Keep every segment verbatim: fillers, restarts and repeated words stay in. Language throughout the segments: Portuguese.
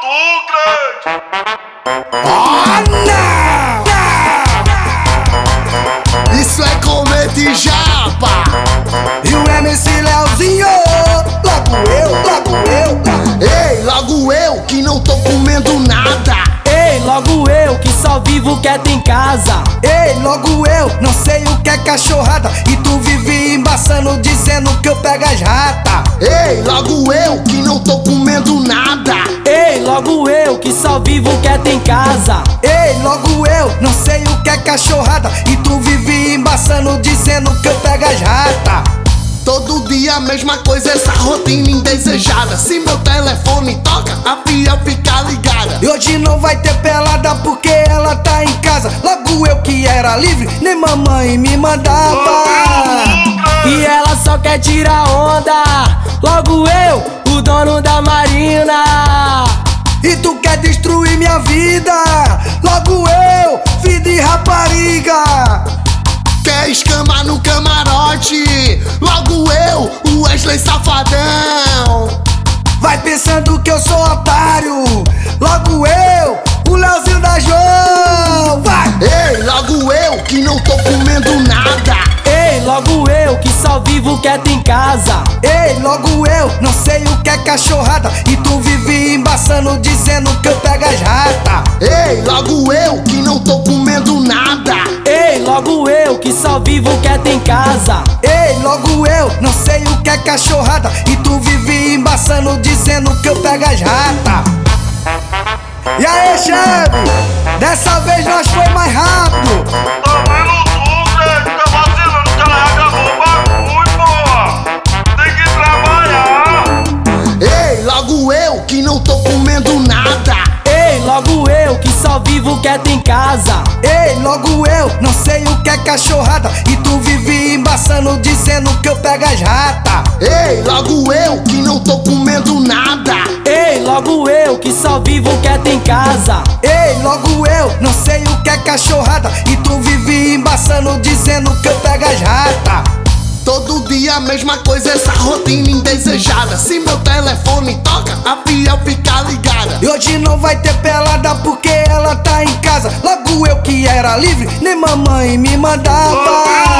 tu, grande! Oh, não! Não! Isso é Cometa e Japa. E o M C Leozinho. Logo eu, logo eu. Ei, logo eu que não tô comendo nada. Ei, logo eu que só vivo quieto em casa. Ei, logo eu, não sei o que é cachorrada. E tu vive embaçando dizendo que eu pego as ratas. Ei, logo eu que não tô comendo nada. Ei, logo eu que só vivo quieto em casa. Ei, logo eu, não sei o que é cachorrada. E tu vive embaçando dizendo que eu pego as ratas. Todo dia a mesma coisa, essa rotina indesejada. Se meu telefone toca, a fiel fica ligada. E hoje não vai ter pelada porque ela tá em casa. Logo eu que era livre, nem mamãe me mandava. E ela só quer tirar onda. Logo eu, o dono da marina. E tu quer destruir minha vida. Logo eu, filho de rapariga. Quer escamar no camarote. Logo eu, o Wesley Safadão. Vai pensando que eu sou otário. Logo eu, o Leozinho da João. Vai! Ei, logo eu que não tô comendo nada. Ei, logo eu que só vivo quieto em casa. Ei, logo eu, não sei o que é cachorrada. E tu vive embaçando dizendo que eu pego as ratas. Ei, logo eu que não tô comendo nada. Ei, logo eu que só vivo quieto em casa. Ei, logo eu, não sei o que é cachorrada. E tu vive embaçando dizendo que eu pego as ratas. E aí, chefe? Dessa vez nós foi mais rápido. Tá vendo tu, grande? Tá vacilando que ela já gravou o bagulho, porra! Tem que trabalhar! Ei, logo eu que não tô comendo nada. Ei, logo eu que só vivo quieto em casa. Ei, logo eu, não sei o que é cachorrada. E tu vive embaçando dizendo que eu pego as ratas. Ei, logo eu que não tô comendo nada. Ei, logo eu que só vivo quieto em casa. Ei, logo eu, não sei o que é cachorrada. E tu vive embaçando dizendo que eu pego as ratas. Todo dia a mesma coisa, essa rotina indesejada. Se meu telefone toca, a fiel fica ligada. E hoje não vai ter pelada porque ela tá em casa. Logo eu que era livre, nem mamãe me mandava.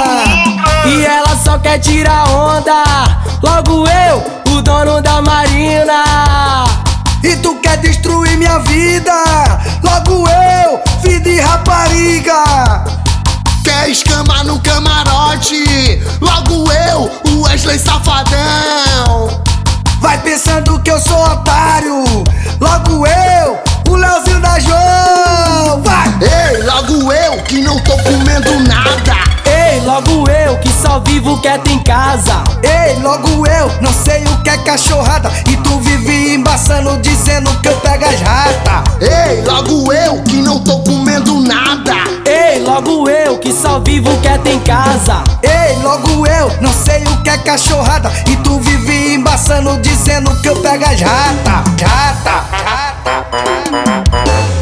E ela só quer tirar onda. Logo eu, o dono da marina. E tu quer destruir minha vida. Logo eu, filho de rapariga. Quer escamar no camarote. Logo eu, o Wesley Safadão. Vai pensando que eu sou otário. Logo eu, o Leozinho da João. Vai! Ei, logo eu que não tô comendo nada. Ei, logo eu que só vivo quieto em casa. Ei, logo eu, não sei o que é cachorrada. E tu vive embaçando dizendo que eu pego as ratas. Ei, logo eu que não tô comendo nada. Ei, logo eu que só vivo quieto em casa. Ei, logo eu, não sei o que é cachorrada. E tu vive embaçando dizendo que eu pego as ratas. Rata, rata, rata.